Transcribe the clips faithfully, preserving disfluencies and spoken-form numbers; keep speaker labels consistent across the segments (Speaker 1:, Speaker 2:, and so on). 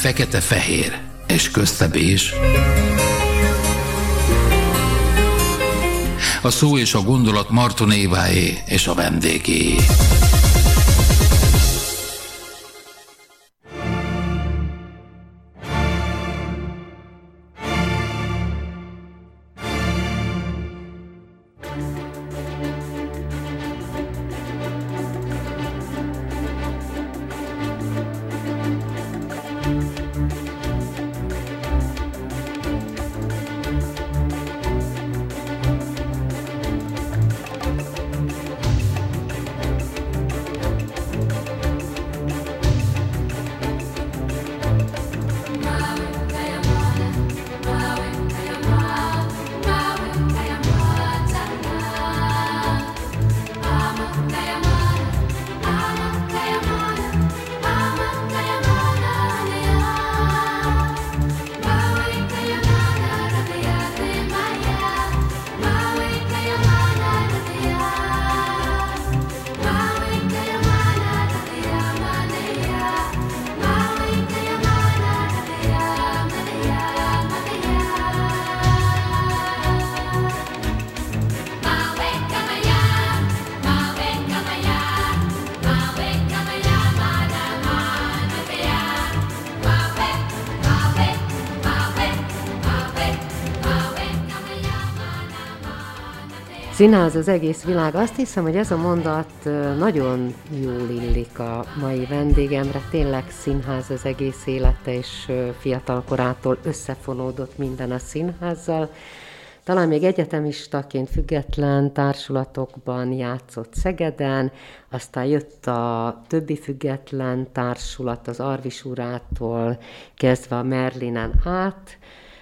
Speaker 1: fekete-fehér, és közte bés. A szó és a gondolat Marton Éváé és a vendégé.
Speaker 2: Színház az egész világ. Azt hiszem, hogy ez a mondat nagyon jól illik a mai vendégemre. Tényleg színház az egész élete, és fiatal korától összefonódott minden a színházzal. Talán még egyetemistaként független társulatokban játszott Szegeden, aztán jött a többi független társulat az Arvis urától kezdve a Merlinen át.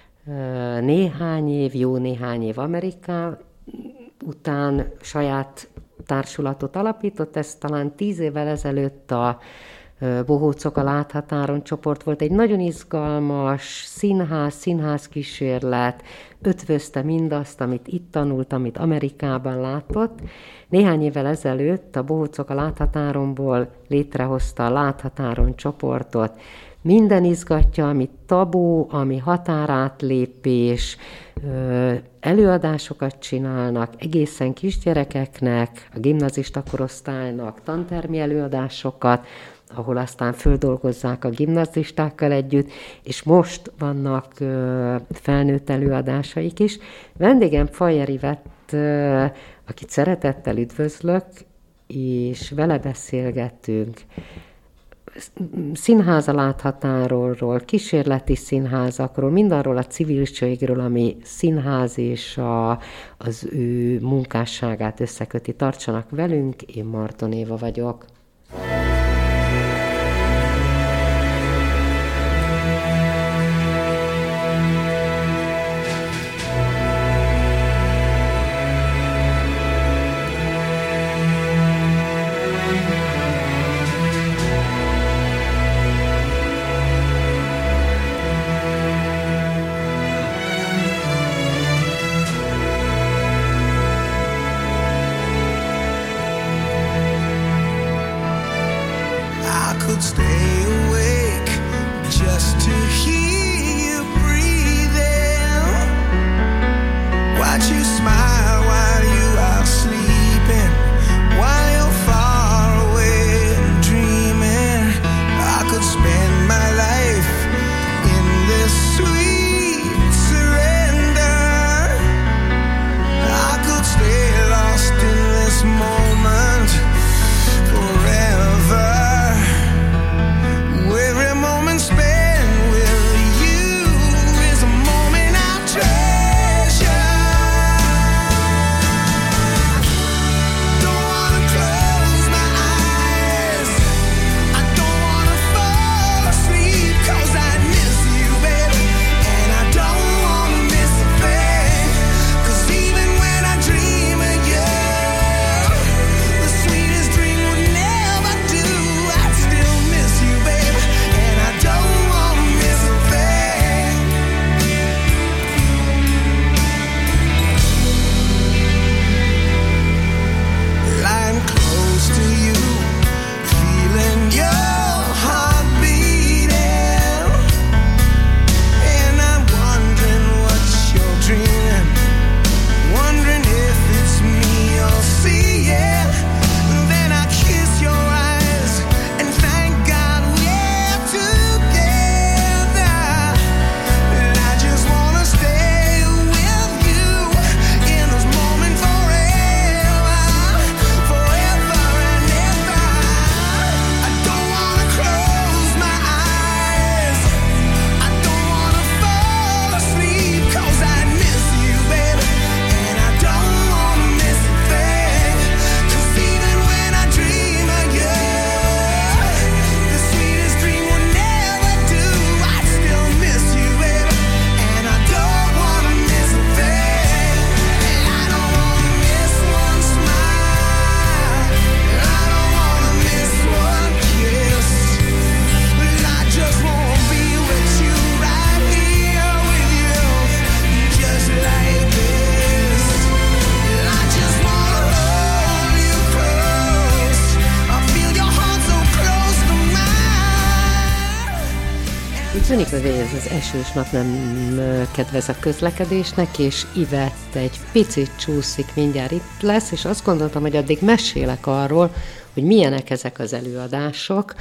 Speaker 2: Néhány év, jó néhány év Amerikában, után saját társulatot alapított, ez talán tíz évvel ezelőtt a Bohócok a Láthatáron csoport volt. Egy nagyon izgalmas színház, színház kísérlet, ötvözte mindazt, amit itt tanult, amit Amerikában látott. Néhány évvel ezelőtt a Bohócok a Láthatáronból létrehozta a Láthatáron csoportot. Minden izgatja, ami tabú, ami határátlépés, előadásokat csinálnak egészen kisgyerekeknek, a gimnazista korosztálynak tantermi előadásokat, ahol aztán földolgozzák a gimnazistákkal együtt, és most vannak felnőtt előadásaik is. Vendégem Fajer Ivett, akit szeretettel üdvözlök, és vele beszélgetünk színház a Láthatáronról, kísérleti színházakról, mindarról a civilségről, ami színház és a, az ő munkásságát összeköti. Tartsanak velünk, én Marton Éva vagyok. Tűnik, hogy ez az esős nap nem kedvez a közlekedésnek, és Ivett egy picit csúszik, mindjárt itt lesz, és azt gondoltam, hogy addig mesélek arról, hogy milyenek ezek az előadások.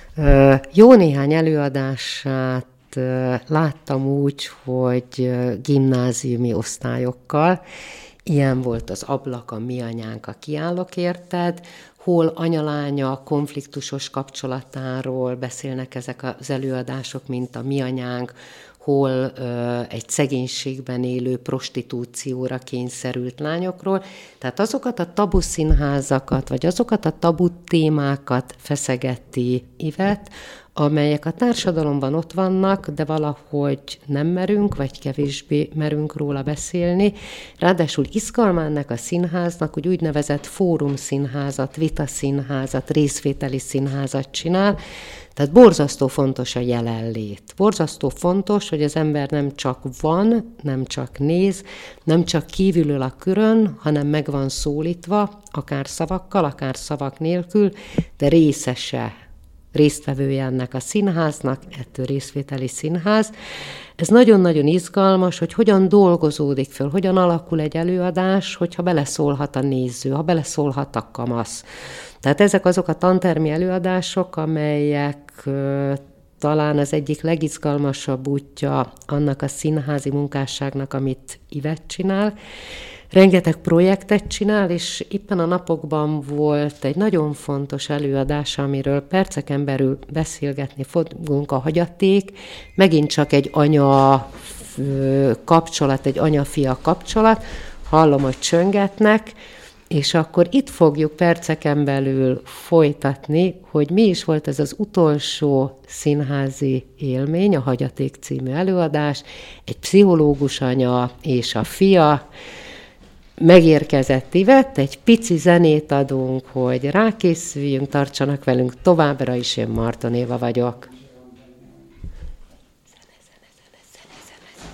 Speaker 2: Jó néhány előadását láttam úgy, hogy gimnáziumi osztályokkal. Ilyen volt az Ablak, a Mi anyánk, a Kiállok érted, hol anyalánya konfliktusos kapcsolatáról beszélnek ezek az előadások, mint a Mi anyánk, hol ö, egy szegénységben élő prostitúcióra kényszerült lányokról. Tehát azokat a tabu színházakat, vagy azokat a tabu témákat feszegeti Ivett, amelyek a társadalomban ott vannak, de valahogy nem merünk, vagy kevésbé merünk róla beszélni. Ráadásul izgalma ennek a színháznak, hogy úgynevezett fórumszínházat, vitaszínházat, részvételi színházat csinál. Tehát borzasztó fontos a jelenlét. Borzasztó fontos, hogy az ember nem csak van, nem csak néz, nem csak kívülül a körön, hanem meg van szólítva, akár szavakkal, akár szavak nélkül, de részese, résztvevője ennek a színháznak, ettől részvételi színház. Ez nagyon-nagyon izgalmas, hogy hogyan dolgozódik föl, hogyan alakul egy előadás, hogyha beleszólhat a néző, ha beleszólhat a kamasz. Tehát ezek azok a tantermi előadások, amelyek uh, talán az egyik legizgalmasabb útja annak a színházi munkásságnak, amit Ivett csinál. Rengeteg projektet csinál, és éppen a napokban volt egy nagyon fontos előadás, amiről perceken belül beszélgetni fogunk, a Hagyaték. Megint csak egy anya kapcsolat, egy anya-fia kapcsolat. Hallom, hogy csöngetnek, és akkor itt fogjuk perceken belül folytatni, hogy mi is volt ez az utolsó színházi élmény, a Hagyaték című előadás. Egy pszichológus anya és a fia. Megérkezett Ivett, egy pici zenét adunk, hogy rákészüljünk, tartsanak velünk továbbra is, én Marton Éva vagyok. Zene, zene, zene, zene, zene.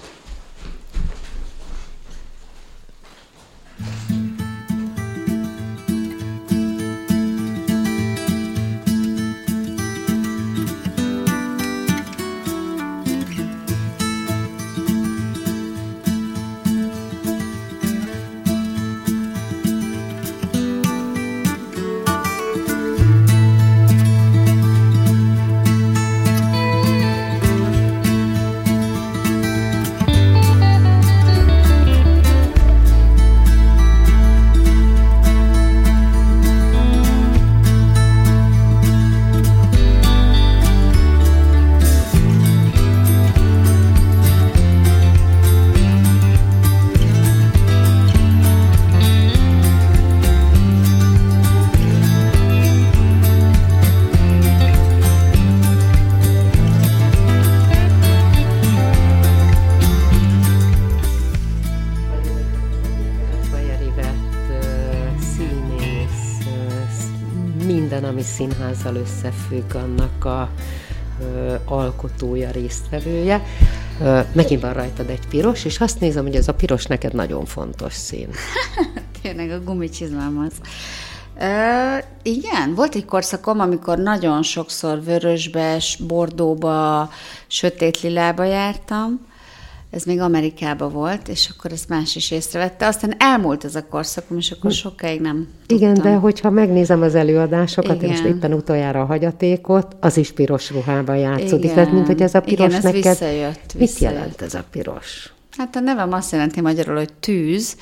Speaker 2: Színházzal összefügg, annak a ö, alkotója, résztvevője. Ö, megint van rajtad egy piros, és azt nézem, hogy ez a piros neked nagyon fontos szín.
Speaker 3: Tényleg a gumicsizmám az. Ö, igen, volt egy korszakom, amikor nagyon sokszor vörösbe, bordóba, sötét lilába jártam. Ez még Amerikában volt, és akkor ezt más is észrevette. Aztán elmúlt ez a korszakom, és akkor sokáig nem tudtam.
Speaker 2: Igen, de hogyha megnézem az előadásokat, és éppen utoljára a Hagyatékot, az is piros ruhában játszódik. Igen. Tehát, mint hogy ez a piros
Speaker 3: igen, ez
Speaker 2: neked...
Speaker 3: visszajött.
Speaker 2: Mit
Speaker 3: visszajött.
Speaker 2: jelent ez a piros?
Speaker 3: Hát a nevem azt jelenti magyarul, hogy tűz,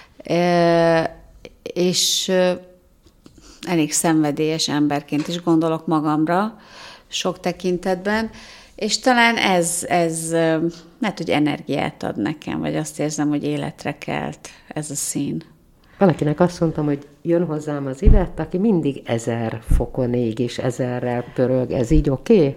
Speaker 3: és elég szenvedélyes emberként is gondolok magamra sok tekintetben, és talán ez, ez lehet, hogy energiát ad nekem, vagy azt érzem, hogy életre kelt ez a szín.
Speaker 2: Valakinek azt mondtam, hogy jön hozzám az Ivett, aki mindig ezer fokon ég, és ezerrel pörög. Ez így oké? Okay?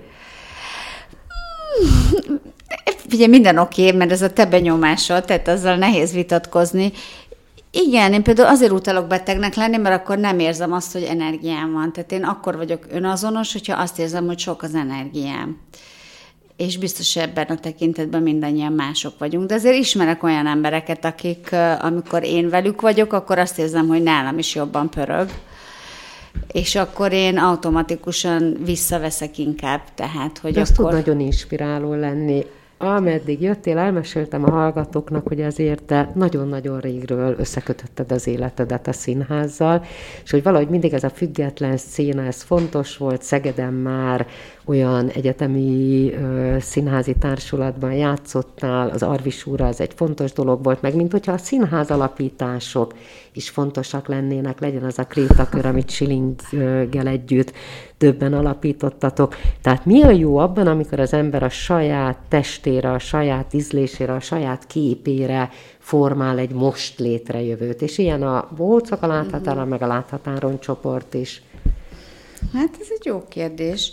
Speaker 3: Ugye minden oké, okay, mert ez a te benyomásod, tehát azzal nehéz vitatkozni. Igen, én például azért utalok betegnek lenni, mert akkor nem érzem azt, hogy energiám van. Tehát én akkor vagyok önazonos, hogyha azt érzem, hogy sok az energiám. És biztos ebben a tekintetben mindannyian mások vagyunk. De azért ismerek olyan embereket, akik, amikor én velük vagyok, akkor azt érzem, hogy nálam is jobban pörög. és akkor én automatikusan visszaveszek inkább, tehát, hogy
Speaker 2: Ez
Speaker 3: akkor...
Speaker 2: tud nagyon inspiráló lenni. Ameddig jöttél, elmeséltem a hallgatóknak, hogy azért te nagyon-nagyon régről összekötötted az életedet a színházzal, és hogy valahogy mindig ez a független szín, ez fontos volt. Szegeden már olyan egyetemi ö, színházi társulatban játszottál, az Arvis úrra az egy fontos dolog volt, meg mint hogyha a színház alapítások is fontosak lennének, legyen az a krétakör, amit Schillinggel együtt többen alapítottatok. Tehát mi a jó abban, amikor az ember a saját testére, a saját ízlésére, a saját képére formál egy most létrejövőt, és ilyen a Bohócok a Láthatáron, meg a Láthatáron csoport is.
Speaker 3: Hát ez egy jó kérdés.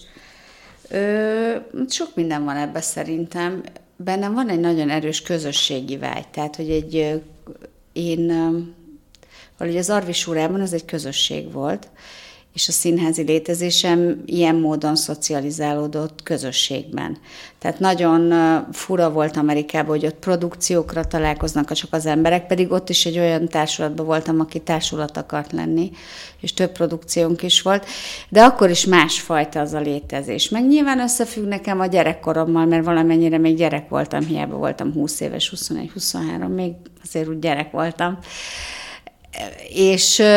Speaker 3: Ö, sok minden van ebben szerintem. Bennem van egy nagyon erős közösségi vágy. Tehát, hogy egy, én, valahogy az Arvis órában az egy közösség volt, és a színházi létezésem ilyen módon szocializálódott közösségben. Tehát nagyon fura volt Amerikában, hogy ott produkciókra találkoznak csak az emberek, pedig ott is egy olyan társulatban voltam, aki társulat akart lenni, és több produkciónk is volt, de akkor is másfajta az a létezés. Meg nyilván összefügg nekem a gyerekkorommal, mert valamennyire még gyerek voltam, hiába voltam húsz éves, huszonegy, huszonhárom, még azért úgy gyerek voltam. És...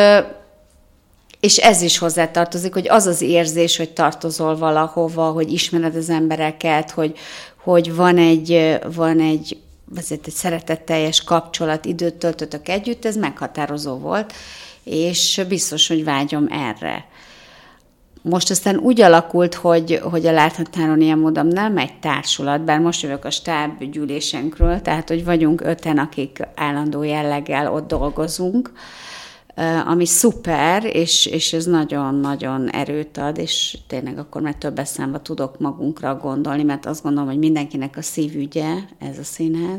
Speaker 3: És ez is hozzátartozik, hogy az az érzés, hogy tartozol valahova, hogy ismered az embereket, hogy, hogy van egy, van egy, azért egy szeretetteljes kapcsolat, időt töltötök együtt, ez meghatározó volt, és biztos, hogy vágyom erre. Most aztán úgy alakult, hogy, hogy a Láthatáron ilyen módon nem egy társulat, bár most jövök a stábgyűlésenkről, tehát hogy vagyunk öten, akik állandó jelleggel ott dolgozunk, ami szuper, és, és ez nagyon-nagyon erőt ad, és tényleg akkor már több eszembe tudok magunkra gondolni, mert azt gondolom, hogy mindenkinek a szívügye ez a színház.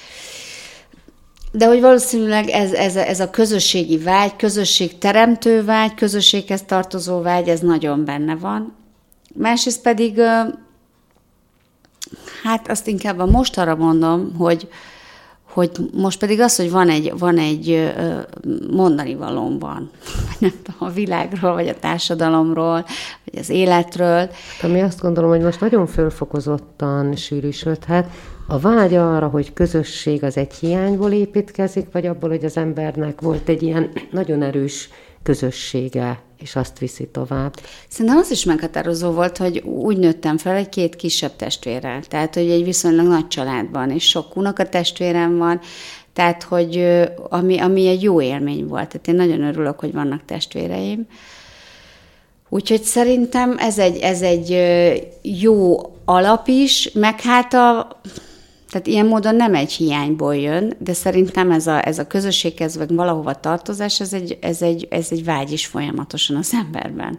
Speaker 3: De hogy valószínűleg ez, ez, ez a közösségi vágy, közösségteremtő vágy, közösséghez tartozó vágy, ez nagyon benne van. Másrészt pedig, hát azt inkább a most arra mondom, hogy hogy most pedig az, hogy van egy, van egy mondani valóm van, nem tudom, a világról, vagy a társadalomról, vagy az életről.
Speaker 2: Ami azt gondolom, hogy most nagyon fölfokozottan sűrűsödhet. A vágy arra, hogy közösség az egy hiányból építkezik, vagy abból, hogy az embernek volt egy ilyen nagyon erős közössége, és azt viszi tovább.
Speaker 3: Szerintem az is meghatározó volt, hogy úgy nőttem fel egy két kisebb testvérrel. Tehát, hogy egy viszonylag nagy családban, és sok unokatestvérem van, tehát, hogy ami, ami egy jó élmény volt. Tehát én nagyon örülök, hogy vannak testvéreim. Úgyhogy szerintem ez egy, ez egy jó alap is, meg hát a... Tehát ilyen módon nem egy hiányból jön, de szerintem ez a, ez a közösséghez, vagy valahova tartozás, ez egy, ez, egy, ez egy vágy is folyamatosan az emberben.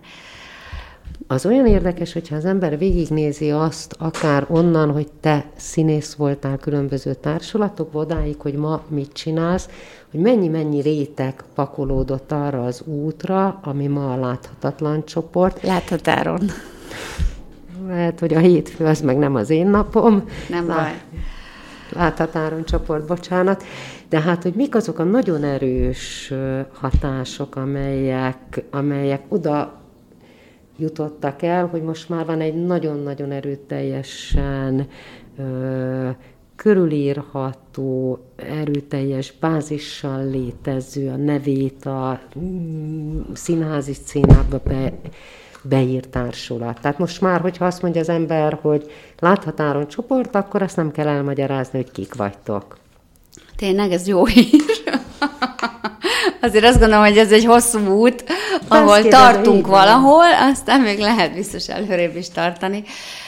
Speaker 2: Az olyan érdekes, hogyha az ember végignézi azt, akár onnan, hogy te színész voltál különböző társulatokban, odáig, hogy ma mit csinálsz, hogy mennyi-mennyi réteg pakolódott arra az útra, ami ma a Láthatatlan csoport.
Speaker 3: Láthatáron.
Speaker 2: Lehet, hogy a hétfő az meg nem az én napom.
Speaker 3: Nem
Speaker 2: Lát...
Speaker 3: baj.
Speaker 2: Láthatáron csoport, bocsánat. De hát, hogy mik azok a nagyon erős hatások, amelyek, amelyek oda jutottak el, hogy most már van egy nagyon-nagyon erőteljesen ö, körülírható, erőteljes bázissal létező, a nevét a mm, színházi szcénába be, beírt társulat. Tehát most már, hogyha azt mondja az ember, hogy Láthatáron csoport, akkor azt nem kell elmagyarázni, hogy kik vagytok.
Speaker 3: Tényleg, ez jó hír. Azért azt gondolom, hogy ez egy hosszú út, ahol azt tartunk valahol, aztán még lehet biztos előrébb is tartani.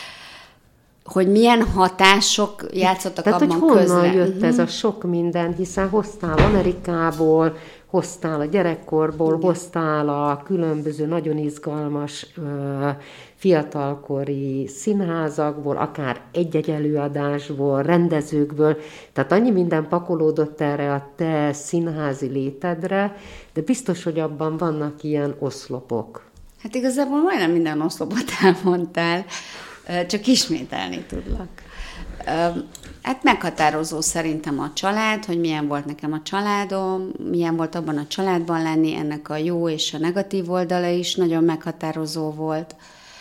Speaker 3: Hogy milyen hatások játszottak
Speaker 2: Tehát,
Speaker 3: abban
Speaker 2: hogy
Speaker 3: közre.
Speaker 2: honnan jött ez a sok minden, hiszen hoztál Amerikából, hoztál a gyerekkorból, igen, hoztál a különböző nagyon izgalmas ö, fiatalkori színházakból, akár egy-egy előadásból, rendezőkből, tehát annyi minden pakolódott erre a te színházi létedre, de biztos, hogy abban vannak ilyen oszlopok.
Speaker 3: Hát igazából majdnem minden oszlopot elmondtál, csak ismételni tudlak. Hát meghatározó szerintem a család, hogy milyen volt nekem a családom, milyen volt abban a családban lenni, ennek a jó és a negatív oldala is nagyon meghatározó volt.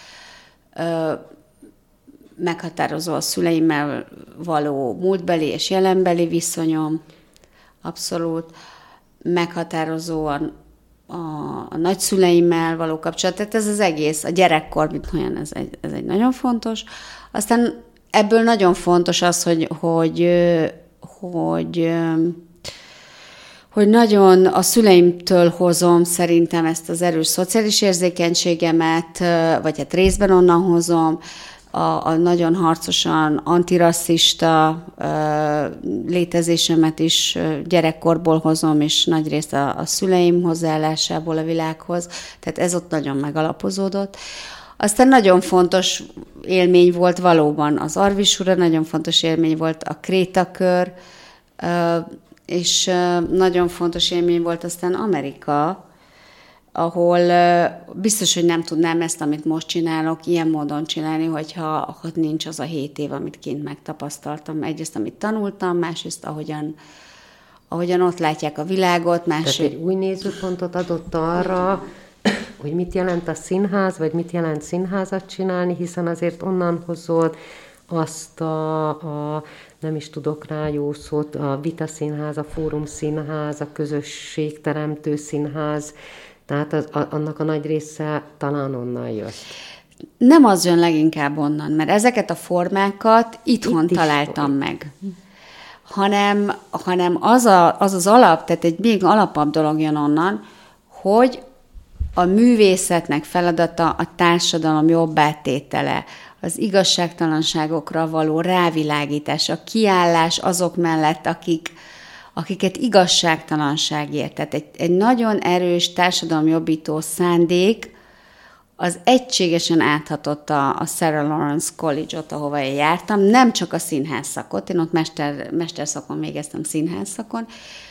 Speaker 3: Ö, meghatározó a szüleimmel való múltbeli és jelenbeli viszonyom, abszolút. Meghatározó a, a, a nagyszüleimmel való kapcsolat, tehát ez az egész, a gyerekkor, mint olyan, ez egy, ez egy nagyon fontos. Aztán ebből nagyon fontos az, hogy, hogy, hogy, hogy nagyon a szüleimtől hozom szerintem ezt az erős szociális érzékenységemet, vagy hát részben onnan hozom, a, a nagyon harcosan antirasszista létezésemet is gyerekkorból hozom, és nagyrészt a, a szüleim hozzáállásából a világhoz, tehát ez ott nagyon megalapozódott. Aztán nagyon fontos élmény volt valóban az Arvisura, nagyon fontos élmény volt a Krétakör, és nagyon fontos élmény volt aztán Amerika, ahol biztos, hogy nem tudnám ezt, amit most csinálok, ilyen módon csinálni, hogyha ha nincs az a hét év, amit kint megtapasztaltam. Egyrészt, amit tanultam, másrészt, ahogyan, ahogyan ott látják a világot. Másrészt...
Speaker 2: Tehát egy új nézőpontot adott arra, hogy mit jelent a színház, vagy mit jelent színházat csinálni, hiszen azért onnan hozod azt a, a nem is tudok rá jó szót, a Vita Színház, a Fórum Színház, a közösségteremtő színház, tehát az, a, annak a nagy része talán onnan jött.
Speaker 3: Nem az jön leginkább onnan, mert ezeket a formákat itthon Itt találtam is meg. Hanem, hanem az, a, az az alap, tehát egy még alapabb dolog jön onnan, hogy a művészetnek feladata a társadalom jobbátétele, az igazságtalanságokra való rávilágítás, a kiállás azok mellett, akik, akiket igazságtalanságért. Tehát egy, egy nagyon erős társadalomjobbító szándék az egységesen áthatott a, a Sarah Lawrence College-ot, ahova én jártam, nem csak a színház szakot, én ott mester, mesterszakon végeztem színház szakon,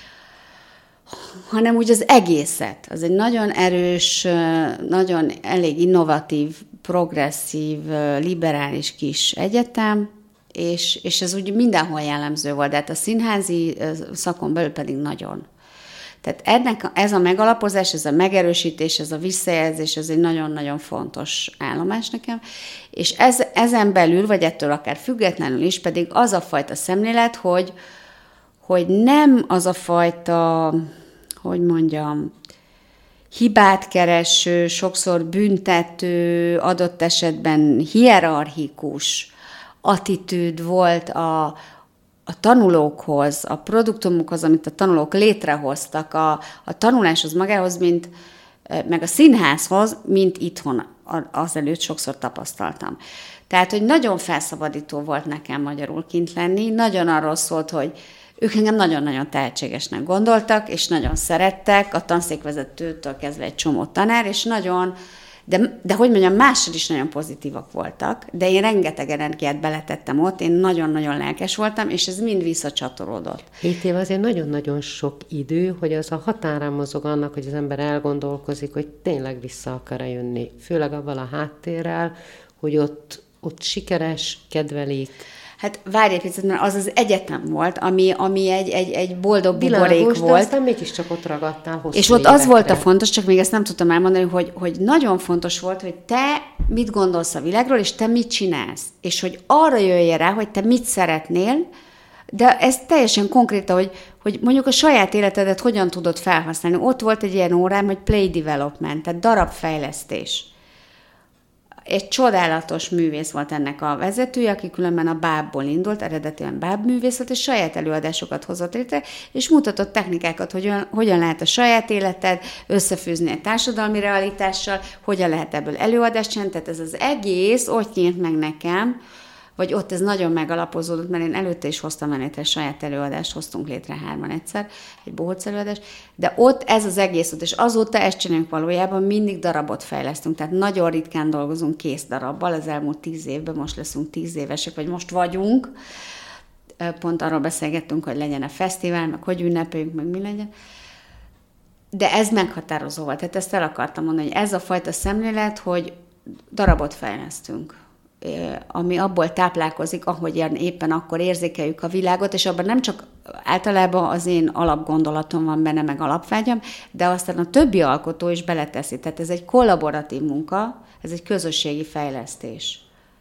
Speaker 3: hanem úgy az egészet. Az egy nagyon erős, nagyon elég innovatív, progresszív, liberális kis egyetem, és, és ez úgy mindenhol jellemző volt, de hát a színházi szakon belül pedig nagyon. Tehát ennek, ez a megalapozás, ez a megerősítés, ez a visszajelzés, ez egy nagyon-nagyon fontos állomás nekem, és ez, ezen belül, vagy ettől akár függetlenül is, pedig az a fajta szemlélet, hogy, hogy nem az a fajta, hogy mondjam, hibát kereső, sokszor büntető, adott esetben hierarchikus attitűd volt a, a tanulókhoz, a produktumokhoz, amit a tanulók létrehoztak, a, a tanuláshoz magához, mint, meg a színházhoz, mint itthon azelőtt sokszor tapasztaltam. Tehát, hogy nagyon felszabadító volt nekem magyarul kint lenni, nagyon arról szólt, hogy ők engem nagyon-nagyon tehetségesnek gondoltak, és nagyon szerettek, a tanszékvezetőtől kezdve egy csomó tanár, és nagyon, de, de hogy mondjam, mással is nagyon pozitívak voltak, de én rengeteg energiát beletettem ott, én nagyon-nagyon lelkes voltam, és ez mind visszacsatorodott.
Speaker 2: Hét év azért nagyon-nagyon sok idő, hogy az a határán mozog annak, hogy az ember elgondolkozik, hogy tényleg vissza akar jönni. Főleg avval a háttérrel, hogy ott, ott sikeres, kedvelik.
Speaker 3: Hát várj egy picit, mert az az egyetem volt, ami, ami egy, egy, egy boldog
Speaker 2: Világos,
Speaker 3: buborék volt.
Speaker 2: De aztán mégiscsak ott ragadtál hosszú
Speaker 3: És ott
Speaker 2: évekre.
Speaker 3: az volt a fontos, csak még ezt nem tudtam elmondani, hogy, hogy nagyon fontos volt, hogy te mit gondolsz a világról, és te mit csinálsz. És hogy arra jöjjél rá, hogy te mit szeretnél, de ez teljesen konkrét, hogy, hogy mondjuk a saját életedet hogyan tudod felhasználni. Ott volt egy ilyen órám, hogy play development, tehát darabfejlesztés. Egy csodálatos művész volt ennek a vezetője, aki különben a bábból indult, eredetileg bábművész volt, és saját előadásokat hozott létre, és mutatott technikákat, hogy hogyan, hogyan lehet a saját életed összefűzni egy társadalmi realitással, hogyan lehet ebből előadást csinálni. Tehát ez az egész ott nyílt meg nekem, vagy ott ez nagyon megalapozódott, mert én előtte is hoztam létre saját előadást, hoztunk létre hárman egyszer, egy bohóc előadást, de ott ez az egész ott, és azóta ezt csinálunk valójában, mindig darabot fejlesztünk, tehát nagyon ritkán dolgozunk kész darabbal, az elmúlt tíz évben, most leszünk tíz évesek, vagy most vagyunk, pont arról beszélgettünk, hogy legyen a fesztivál, meg hogy ünnepeljünk, meg mi legyen, de ez meghatározó volt, tehát ezt el akartam mondani, hogy ez a fajta szemlélet, hogy darabot fejlesztünk. ami abból táplálkozik, ahogyan éppen akkor érzékeljük a világot, és abban nem csak általában az én alapgondolatom van benne, meg alapvágyam, de aztán a többi alkotó is beleteszi. Tehát ez egy kollaboratív munka, ez egy közösségi fejlesztés.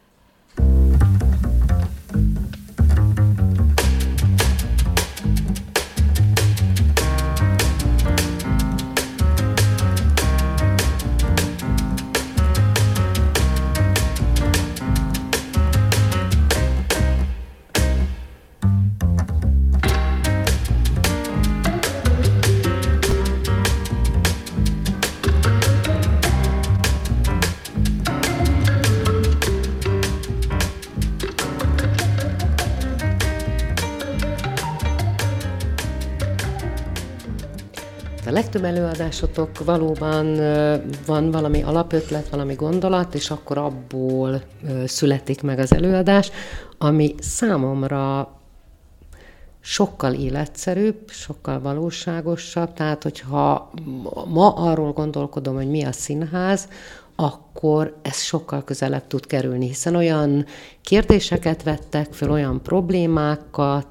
Speaker 2: A legtöbb előadásotok valóban van valami alapötlet, valami gondolat, és akkor abból születik meg az előadás, ami számomra sokkal életszerűbb, sokkal valóságosabb. Tehát, hogyha ma arról gondolkodom, hogy mi a színház, akkor ez sokkal közelebb tud kerülni, hiszen olyan kérdéseket vettek fel, olyan problémákat,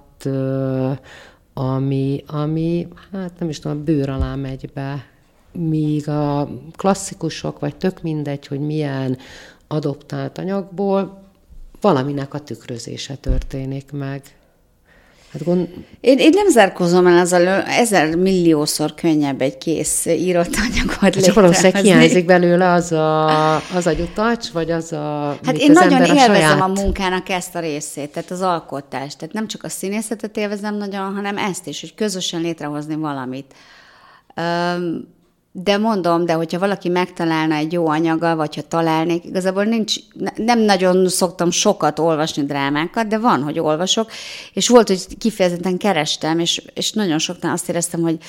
Speaker 2: ami, ami, hát nem is tudom, bőr alá megy be, míg a klasszikusok, vagy tök mindegy, hogy milyen adoptált anyagból, valaminek a tükrözése történik meg. Hát gond... én, én nem zárkozom el azzal, ezer milliószor könnyebb egy kész írott anyagot létrehozni. Csak valószínűleg hiányzik belőle az a, az a gyutacs, vagy az a... Hát én nagyon élvezem a, saját... a munkának ezt a részét, tehát az alkotást. Tehát nem csak a színészetet élvezem nagyon, hanem ezt is, hogy közösen létrehozni valamit. Um, De mondom, de hogyha valaki megtalálna egy jó anyaggal, vagy ha találnék, igazából nincs, nem nagyon szoktam sokat olvasni drámákat, de van, hogy olvasok, és volt, hogy kifejezetten kerestem, és, és nagyon sokan azt éreztem, hogy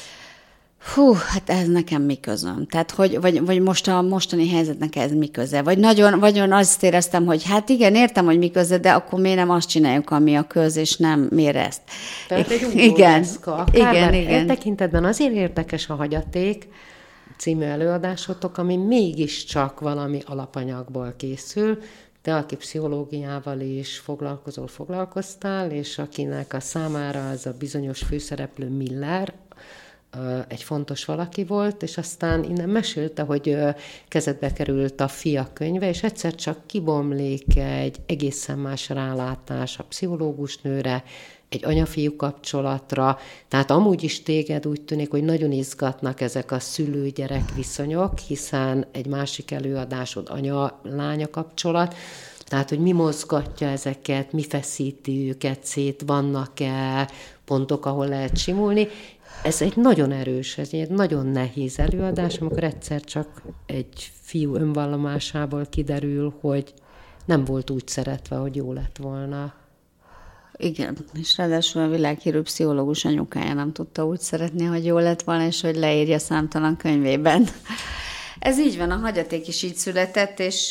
Speaker 2: hú, hát ez nekem mi közöm. Tehát, hogy, vagy, vagy most a mostani helyzetnek ez mi köze. Vagy nagyon, nagyon azt éreztem, hogy hát igen, értem, hogy mi köze, de akkor miért nem azt csináljuk, ami a köz, és nem miért ezt. Tehát egy
Speaker 3: igen,
Speaker 2: igen, igen. Tekintetben azért érdekes a Hagyaték című előadásotok, ami mégiscsak valami alapanyagból készül, de aki pszichológiával is foglalkozol, foglalkoztál, és akinek a számára az a bizonyos főszereplő Miller, egy fontos valaki volt, és aztán innen mesélte, hogy kezedbe került a Fia könyve, és egyszer csak kibomlik egy egészen más rálátás a pszichológus nőre, egy anya-fiú kapcsolatra, tehát amúgy is téged úgy tűnik, hogy nagyon izgatnak ezek a szülő-gyerek viszonyok, hiszen egy másik előadásod anya-lánya kapcsolat, tehát, hogy mi mozgatja ezeket, mi feszíti őket szét, vannak-e pontok, ahol lehet simulni. Ez egy nagyon erős, ez egy nagyon nehéz előadás, amikor egyszer csak egy fiú önvallomásából kiderül, hogy nem volt úgy szeretve, hogy jó lett volna.
Speaker 3: Igen, és ráadásul a világhírű pszichológus anyukája nem tudta úgy szeretni, hogy jó lett volna, és hogy leírja számtalan könyvében. Ez így van, a Hagyaték is így született, és...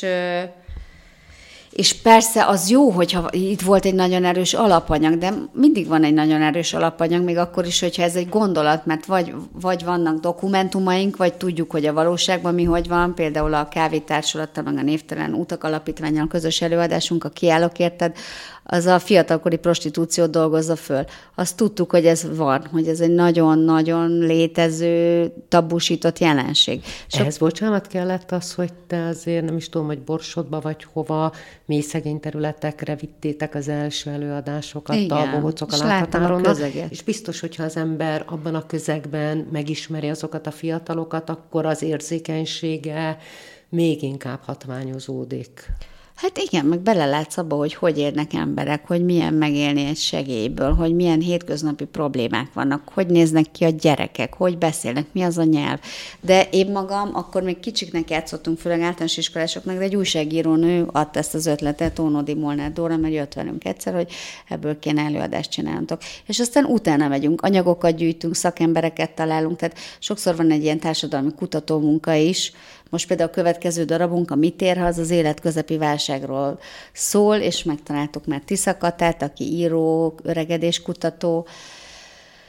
Speaker 3: És persze az jó, hogyha itt volt egy nagyon erős alapanyag, de mindig van egy nagyon erős alapanyag, még akkor is, hogyha ez egy gondolat, mert vagy, vagy vannak dokumentumaink, vagy tudjuk, hogy a valóságban mi hogy van, például a Kávétársulattal, meg a Névtelen Utak Alapítvánnyal közös előadásunk, a Kiállok érted, az a fiatalkori prostitúciót dolgozza föl. Azt tudtuk, hogy ez van, hogy ez egy nagyon-nagyon létező, tabusított jelenség.
Speaker 2: Ehhez bocsánat kellett az, hogy te azért nem is tudom, hogy Borsodba vagy hova, mély szegény területekre vittétek az első előadásokat, igen, a Bohócok a láthatáron. És biztos, hogyha az ember abban a közegben megismeri azokat a fiatalokat, akkor az érzékenysége még inkább hatványozódik.
Speaker 3: Hát igen, meg belelátsz abba, hogy hogy érnek emberek, hogy milyen megélni egy segélyből, hogy milyen hétköznapi problémák vannak, hogy néznek ki a gyerekek, hogy beszélnek, mi az a nyelv. De én magam, akkor még kicsiknek játszottunk, főleg általános iskolásoknak, de egy újságírónő adta ezt az ötletet, Tónodi Molnár Dóra, mert jött velünk egyszer, hogy ebből kéne előadást csinálnunk. És aztán utána megyünk, anyagokat gyűjtünk, szakembereket találunk, tehát sokszor van egy ilyen társadalmi kutatómunka is. Most például a következő darabunk, a Mit ér, ha az az életközepi válságról szól, és megtaláltuk már Tisza Katát, aki író, öregedéskutató,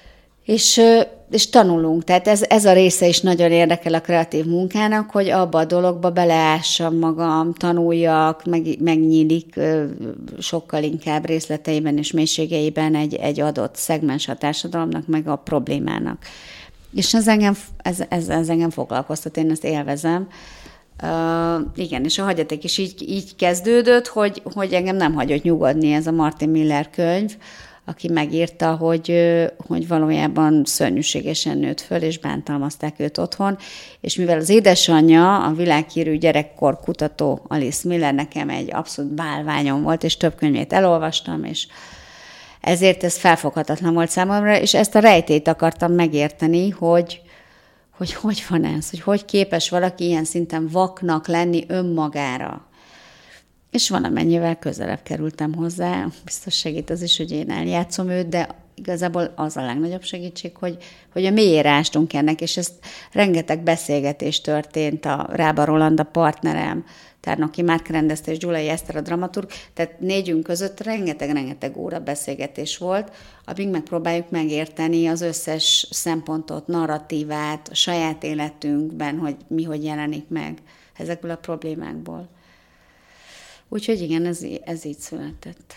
Speaker 3: És, és tanulunk. Tehát ez, ez a része is nagyon érdekel a kreatív munkának, hogy abba a dologba beleássam magam, tanuljak, meg, megnyílik sokkal inkább részleteiben és mélységeiben egy, egy adott szegmens a társadalomnak, meg a problémának. És ez engem, ez, ez, ez engem foglalkoztat, én ezt élvezem. Uh, igen, és a hagyaték is így, így kezdődött, hogy, hogy engem nem hagyott nyugodni ez a Martin Miller könyv, aki megírta, hogy, hogy valójában szörnyűségesen nőtt föl, és bántalmazták őt otthon, és mivel az édesanyja, a világhírű gyerekkor kutató Alice Miller nekem egy abszolút bálványom volt, és több könyvét elolvastam, és ezért ez felfoghatatlan volt számomra, és ezt a rejtélyt akartam megérteni, hogy hogy hogy van ez, hogy hogy képes valaki ilyen szinten vaknak lenni önmagára. És valamennyivel közelebb kerültem hozzá, biztos segít az is, hogy én eljátszom őt, de igazából az a legnagyobb segítség, hogy, hogy a mélyére ástunk ennek, és ezt rengeteg beszélgetés történt, a Rába Roland a partnerem, Tárnoki Márk rendezte, és Gyulai Eszter a dramaturg, tehát négyünk között rengeteg-rengeteg óra beszélgetés volt, amíg megpróbáljuk megérteni az összes szempontot, narratívát a saját életünkben, hogy mi hogy jelenik meg ezekből a problémákból. Úgyhogy igen, ez, ez így született.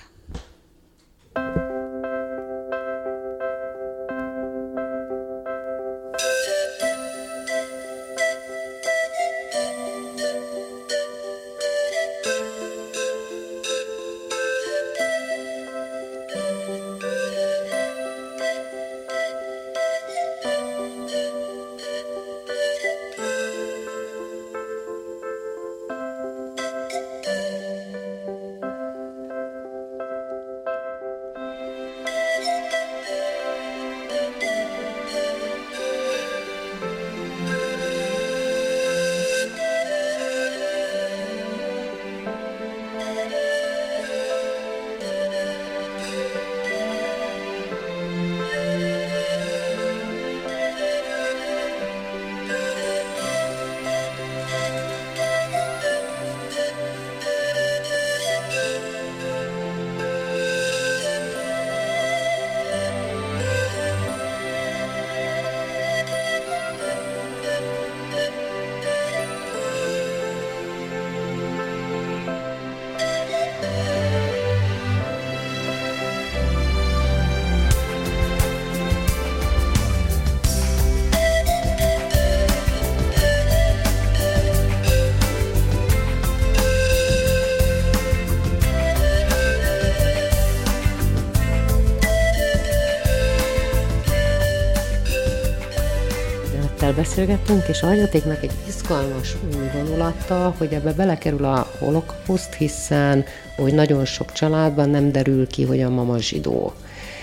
Speaker 2: Beszélgettünk, és a hagyatéknak egy izgalmas új vonulata, hogy ebbe belekerül a holokauszt, hiszen hogy nagyon sok családban nem derül ki, hogy a mama zsidó.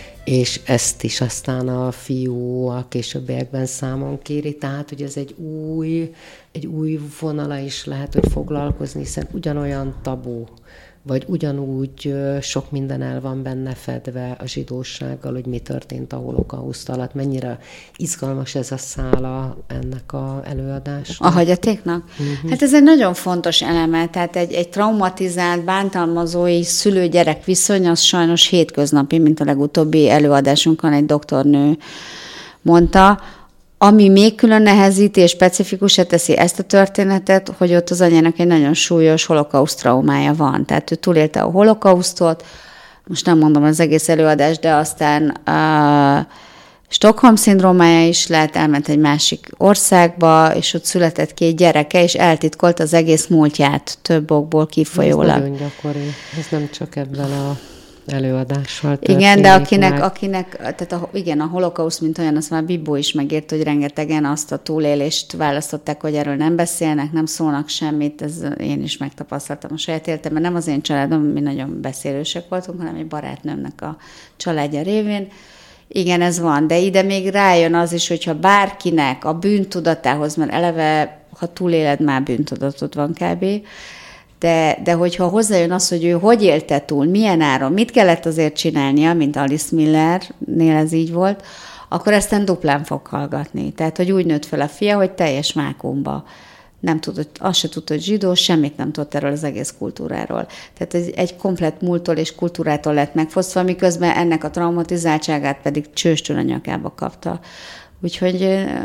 Speaker 2: És ezt is aztán a fiú a későbbiekben számon kéri, tehát hogy ez egy új, egy új vonala is lehet, hogy foglalkozni, hiszen ugyanolyan tabu, vagy ugyanúgy sok minden el van benne fedve a zsidósággal, hogy mi történt a holokauszt alatt. Mennyire izgalmas ez a szála ennek az előadásnak?
Speaker 3: A hagyatéknak? Uh-huh. Hát ez egy nagyon fontos eleme, tehát egy, egy traumatizált, bántalmazói szülő-gyerek viszony, az sajnos hétköznapi, mint a legutóbbi előadásunkon egy doktornő mondta. Ami még külön nehezíti és specifikusra teszi ezt a történetet, hogy ott az anyának egy nagyon súlyos holokauszt traumája van. Tehát ő túlélte a holokausztot, most nem mondom az egész előadást, de aztán a Stockholm-szindrómája is lett, elment egy másik országba, és ott született két gyereke, és eltitkolt az egész múltját több okból kifolyólag.
Speaker 2: Ez nagyon gyakori, ez nem csak ebben a előadással történik.
Speaker 3: Igen, de akinek, akinek tehát a, igen, a holokauszt, mint olyan, azt már Bibó is megírt, hogy rengetegen azt a túlélést választották, hogy erről nem beszélnek, nem szólnak semmit, ez én is megtapasztaltam a saját életemben, nem az én családom, mi nagyon beszélősek voltunk, hanem egy barátnőmnek a családja révén. Igen, ez van, de ide még rájön az is, hogyha bárkinek a bűntudatához, mert eleve, ha túléled, már bűntudatod van kb., De, de hogyha hozzájön az, hogy ő hogy élte túl, milyen áron, mit kellett azért csinálnia, mint Alice Millernél ez így volt, akkor aztán duplán fog hallgatni. Tehát, hogy úgy nőtt fel a fia, hogy teljes vákuumba nem tudott, azt se tudta, hogy zsidó, semmit nem tudott erről az egész kultúráról. Tehát egy, egy komplett múlttól és kultúrától lett megfosztva, miközben ennek a traumatizáltságát pedig csőstől a nyakába kapta. Úgyhogy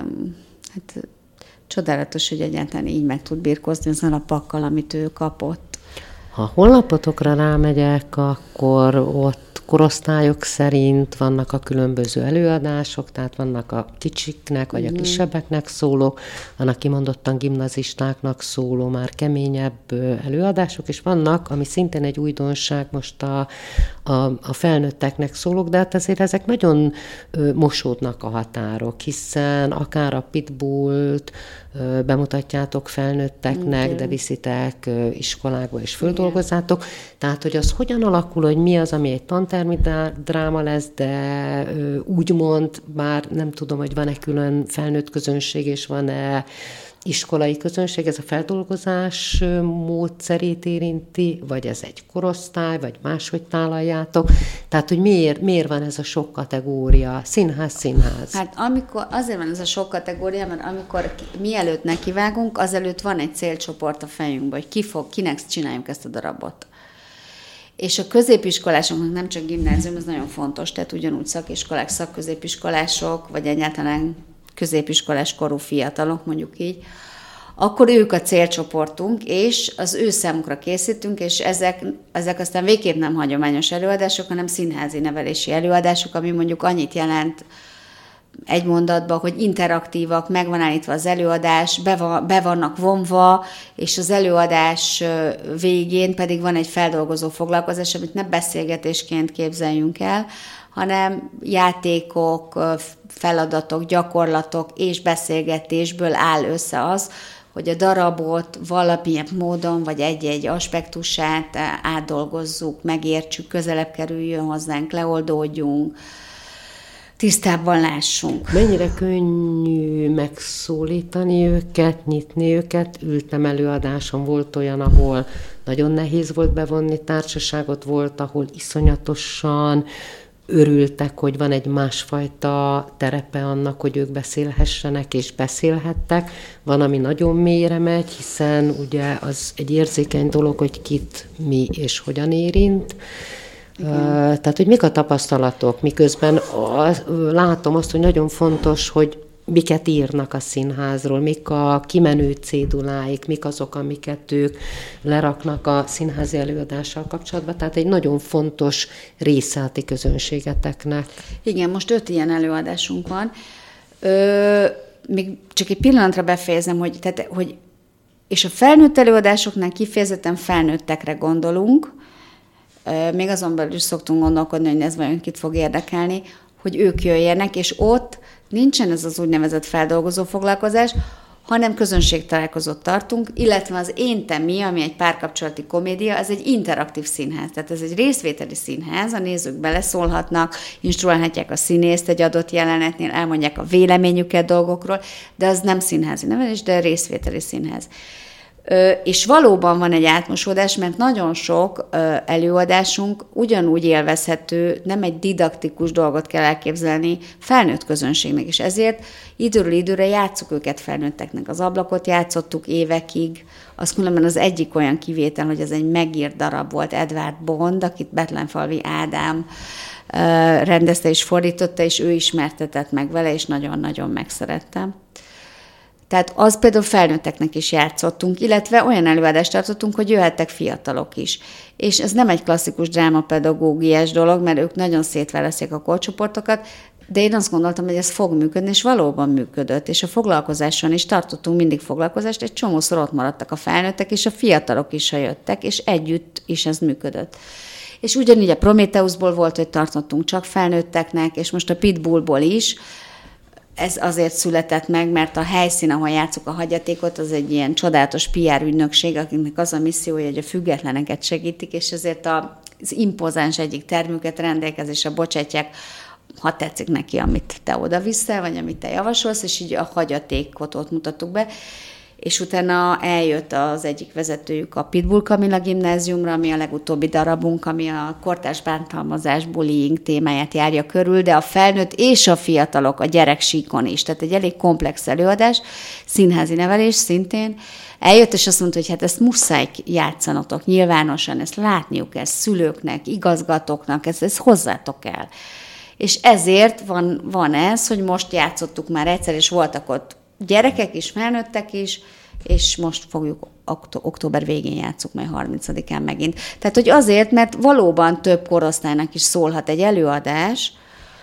Speaker 3: hát, csodálatos, hogy egyáltalán így meg tud birkózni azzal a pakkal, amit ő kapott.
Speaker 2: Ha a honlapotokra rámegyek, akkor ott korosztályok szerint vannak a különböző előadások, tehát vannak a kicsiknek, vagy a kisebbeknek szóló, vannak kimondottan gimnazistáknak szóló, már keményebb előadások, és vannak, ami szintén egy újdonság, most a, a, a felnőtteknek szólók, de hát azért ezek nagyon mosódnak a határok, hiszen akár a Pitbullt bemutatjátok felnőtteknek, igen, de viszitek iskolákba és földolgozzátok. Tehát, hogy az hogyan alakul, hogy mi az, ami egy tantermi dráma lesz, de úgymond, bár nem tudom, hogy van-e külön felnőtt közönség, és van-e iskolai közönség, ez a feldolgozás módszerét érinti, vagy ez egy korosztály, vagy máshogy tálaljátok. Tehát, hogy miért, miért van ez a sok kategória? Színház, színház.
Speaker 3: Hát amikor, azért van ez a sok kategória, mert amikor mielőtt nekivágunk, azelőtt van egy célcsoport a fejünkben, hogy ki fog, kinek csináljuk ezt a darabot. És a középiskolásoknak nem csak gimnázium, ez nagyon fontos, tehát ugyanúgy szakiskolák, szakközépiskolások, vagy egyáltalán középiskolás korú fiatalok, mondjuk így, akkor ők a célcsoportunk, és az ő számukra készítünk, és ezek, ezek aztán végképp nem hagyományos előadások, hanem színházi nevelési előadások, ami mondjuk annyit jelent egy mondatban, hogy interaktívak, meg van állítva az előadás, be, van, be vannak vonva, és az előadás végén pedig van egy feldolgozó foglalkozás, amit ne beszélgetésként képzeljünk el, hanem játékok, feladatok, gyakorlatok és beszélgetésből áll össze az, hogy a darabot valamilyen módon, vagy egy-egy aspektusát átdolgozzuk, megértsük, közelebb kerüljön hozzánk, leoldódjunk, tisztábban lássunk.
Speaker 2: Mennyire könnyű megszólítani őket, nyitni őket? Ültem előadáson, volt olyan, ahol nagyon nehéz volt bevonni társaságot, volt, ahol iszonyatosan örültek, hogy van egy másfajta terepe annak, hogy ők beszélhessenek és beszélhettek. Van, ami nagyon mélyre megy, hiszen ugye az egy érzékeny dolog, hogy kit, mi és hogyan érint. Uh, tehát, hogy mik a tapasztalatok, miközben az, látom azt, hogy nagyon fontos, hogy miket írnak a színházról, mik a kimenő céduláik, mik azok, amiket ők leraknak a színházi előadással kapcsolatban. Tehát egy nagyon fontos része a ti közönségeteknek.
Speaker 3: Igen, most öt ilyen előadásunk van. Ö, még csak egy pillanatra befejezem, hogy, tehát, hogy és a felnőtt előadásoknál kifejezetten felnőttekre gondolunk, még azon belül is szoktunk gondolkodni, hogy ez vajon kit fog érdekelni, hogy ők jöjjenek, és ott nincsen ez az úgynevezett feldolgozó foglalkozás, hanem közönségtalálkozót tartunk, illetve az Én te mi, ami egy párkapcsolati komédia, ez egy interaktív színház, tehát ez egy részvételi színház, a nézők beleszólhatnak, instruálhatják a színészt egy adott jelenetnél, elmondják a véleményüket dolgokról, de az nem színházi nevelés, de részvételi színház. Ö, és valóban van egy átmosódás, mert nagyon sok ö, előadásunk ugyanúgy élvezhető, nem egy didaktikus dolgot kell elképzelni felnőtt közönségnek, és ezért időről időre játsszuk őket felnőtteknek. Az Ablakot játszottuk évekig, az különben az egyik olyan kivétel, hogy ez egy megírt darab volt, Edward Bond, akit Betlenfalvi Ádám ö, rendezte és fordította, és ő ismertetett meg vele, és nagyon-nagyon megszerettem. Tehát az például felnőtteknek is játszottunk, illetve olyan előadást tartottunk, hogy jöhettek fiatalok is. És ez nem egy klasszikus drámapedagógiás dolog, mert ők nagyon szétválasztják a korcsoportokat, de én azt gondoltam, hogy ez fog működni, és valóban működött. És a foglalkozáson is tartottunk mindig foglalkozást, egy csomószor ott maradtak a felnőttek, és a fiatalok is, ha jöttek, és együtt is ez működött. És ugyanígy a Prometheusból volt, hogy tartottunk csak felnőtteknek, és most a Pitbullból is. Ez azért született meg, mert a helyszín, ahol játsszuk a hagyatékot, az egy ilyen csodálatos pé er ügynökség, akiknek az a missziója, hogy a függetleneket segítik, és ezért az impozáns egyik termüket rendelkezésre bocsátják, ha tetszik neki, amit te oda viszel, vagy amit te javasolsz, és így a hagyatékot ott mutattuk be. és utána eljött az egyik vezetőjük a Pitbull Kamilla gimnáziumra, ami a legutóbbi darabunk, ami a kortárs bántalmazás, bullying témáját járja körül, de a felnőtt és a fiatalok a gyereksíkon is. Tehát egy elég komplex előadás, színházi nevelés szintén. Eljött, és azt mondta, hogy hát ezt muszáj játszanotok nyilvánosan, ezt látniuk kell szülőknek, igazgatóknak, ezt, ezt hozzátok el. És ezért van, van ez, hogy most játszottuk már egyszer, és voltak ott gyerekek is, felnőttek is, és most fogjuk októ- október végén játsszuk, majd harmincadikán megint. Tehát, hogy azért, mert valóban több korosztálynak is szólhat egy előadás.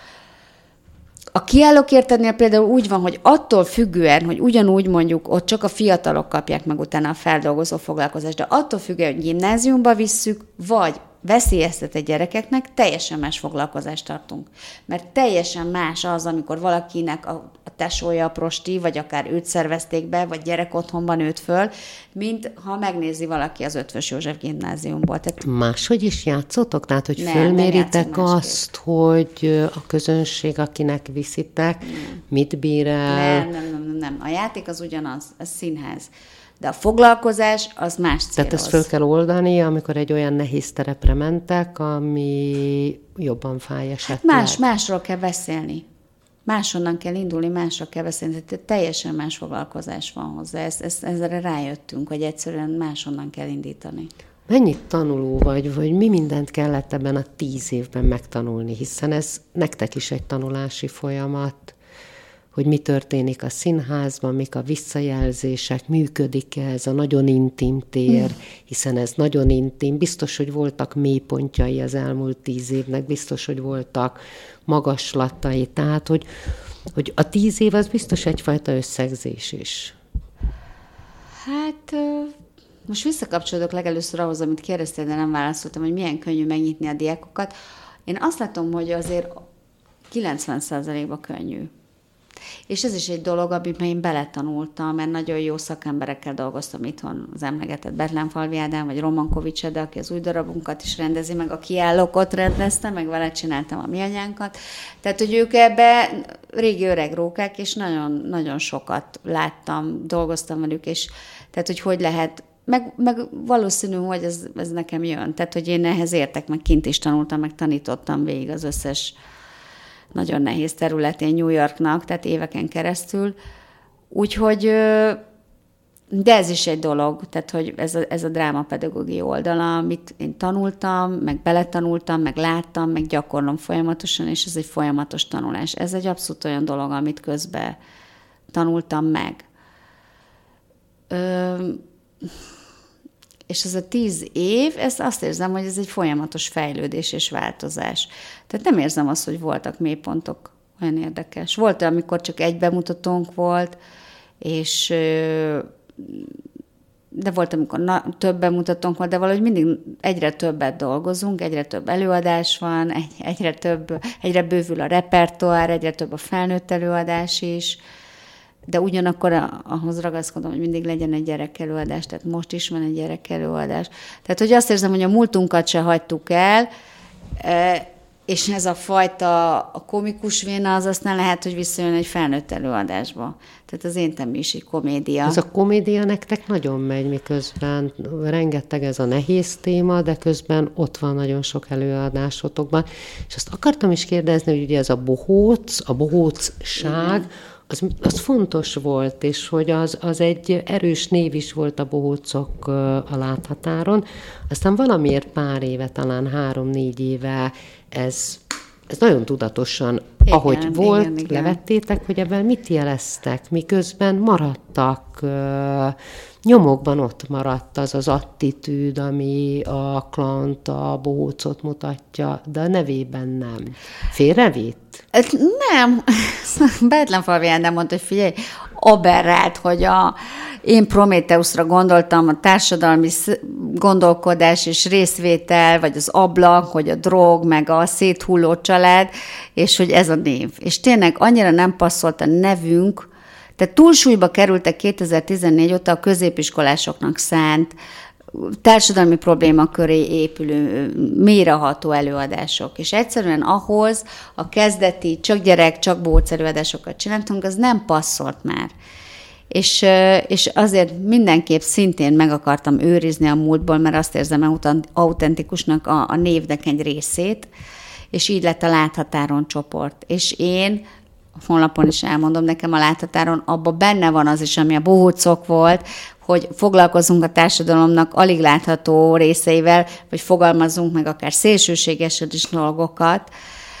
Speaker 3: A kiállókértednél például úgy van, hogy attól függően, hogy ugyanúgy mondjuk ott csak a fiatalok kapják meg utána a feldolgozó foglalkozást, de attól függően, hogy gimnáziumba visszük, vagy veszélyeztetett gyerekeknek teljesen más foglalkozást tartunk. Mert teljesen más az, amikor valakinek a, a tesója a prosti, vagy akár őt szervezték be, vagy gyerek otthonban nőtt föl, mint ha megnézi valaki az Ötvös József gimnáziumból. Tehát
Speaker 2: máshogy is játszotok? Tehát, hogy
Speaker 3: nem,
Speaker 2: fölméritek
Speaker 3: nem
Speaker 2: azt, hogy a közönség, akinek viszitek, nem. mit bír el?
Speaker 3: Nem, nem, nem, nem. A játék az ugyanaz, a színház. De a foglalkozás az más célhoz.
Speaker 2: Tehát ezt föl kell oldani, amikor egy olyan nehéz terepre mentek, ami jobban fáj esetleg.
Speaker 3: Más, másról kell beszélni. Máshonnan kell indulni, másról kell beszélni. Tehát teljesen más foglalkozás van hozzá. Ezt, ezt, ezzel rájöttünk, hogy egyszerűen máshonnan kell indítani.
Speaker 2: Mennyit tanuló vagy, vagy mi mindent kellett ebben a tíz évben megtanulni, hiszen ez nektek is egy tanulási folyamat, hogy mi történik a színházban, mik a visszajelzések, működik-e ez a nagyon intim tér, hiszen ez nagyon intim. Biztos, hogy voltak mélypontjai az elmúlt tíz évnek, biztos, hogy voltak magaslatai. Tehát, hogy, hogy a tíz év az biztos egyfajta összegzés is.
Speaker 3: Hát most visszakapcsolódok legelőször ahhoz, amit kérdeztél, de nem válaszoltam, hogy milyen könnyű megnyitni a diákokat. Én azt látom, hogy azért kilencven százalékban könnyű. És ez is egy dolog, amiben én beletanultam, mert nagyon jó szakemberekkel dolgoztam itthon, az emlegetett Betlenfalvi Ádám, vagy Roman Kovics Ede, aki az új darabunkat is rendezi, meg a kiállókot rendezte, meg vele csináltam a mi anyánkat. Tehát, hogy ők ebbe régi öreg rókák, és nagyon, nagyon sokat láttam, dolgoztam velük, és tehát, hogy hogy lehet, meg, meg valószínű, hogy ez, ez nekem jön. Tehát, hogy én ehhez értek, meg kint is tanultam, meg tanítottam végig az összes nagyon nehéz területén New Yorknak, tehát éveken keresztül. Úgyhogy, de ez is egy dolog, tehát hogy ez a, ez a drámapedagógiai oldala, amit én tanultam, meg beletanultam, meg láttam, meg gyakorlom folyamatosan, és ez egy folyamatos tanulás. Ez egy abszolút olyan dolog, amit közben tanultam meg. Ö, és ez a tíz év, ezt azt érzem, hogy ez egy folyamatos fejlődés és változás. Tehát nem érzem azt, hogy voltak mélypontok, olyan érdekes. Volt, amikor csak egy bemutatónk volt, és de volt, amikor na, több bemutatónk volt, de valahogy mindig egyre többet dolgozunk, egyre több előadás van, egy, egyre több, egyre bővül a repertoár, egyre több a felnőtt előadás is, de ugyanakkor ahhoz ragaszkodom, hogy mindig legyen egy gyerekelőadás, tehát most is van egy gyerekelőadás. Tehát, hogy azt érzem, hogy a múltunkat se hagytuk el, és ez a fajta a komikus véna, az aztán lehet, hogy visszajön egy felnőtt előadásba. Tehát az én temmi is egy komédia.
Speaker 2: Ez a komédia nektek nagyon megy, miközben rengeteg ez a nehéz téma, de közben ott van nagyon sok előadásotokban. És azt akartam is kérdezni, hogy ugye ez a bohóc, a bohócság, az, az fontos volt, és hogy az, az egy erős név is volt a bohócok a Láthatáron. Aztán valamiért pár éve, talán három-négy éve ez, ez nagyon tudatosan, igen, ahogy volt, igen, igen. levettétek, hogy ebben mit jeleztek, miközben maradtak, nyomokban ott maradt az az attitűd, ami a klaont, a bohócot mutatja, de a nevében nem. Félrevitt?
Speaker 3: Nem. Betlenfalvi Ádám mondta, hogy figyelj, aberrált, hogy a, én Prométheuszra gondoltam, a társadalmi gondolkodás és részvétel, vagy az ablak, hogy a drog, meg a széthulló család, és hogy ez a név. És tényleg annyira nem passzolt a nevünk, tehát túlsúlyba kerültek kétezer-tizennégy óta a középiskolásoknak szánt, társadalmi probléma köré épülő, mélyreható előadások. És egyszerűen ahhoz a kezdeti csak gyerek, csak bóc előadásokat csináltunk, az nem passzolt már. És, és azért mindenképp szintén meg akartam őrizni a múltból, mert azt érzem autentikusnak a, a névnek egy részét, és így lett a Láthatáron csoport. És én honlapon is elmondom, nekem a Láthatáron abban benne van az is, ami a bohócok volt, hogy foglalkozunk a társadalomnak alig látható részeivel, vagy fogalmazzunk meg akár szélsőséges is dolgokat.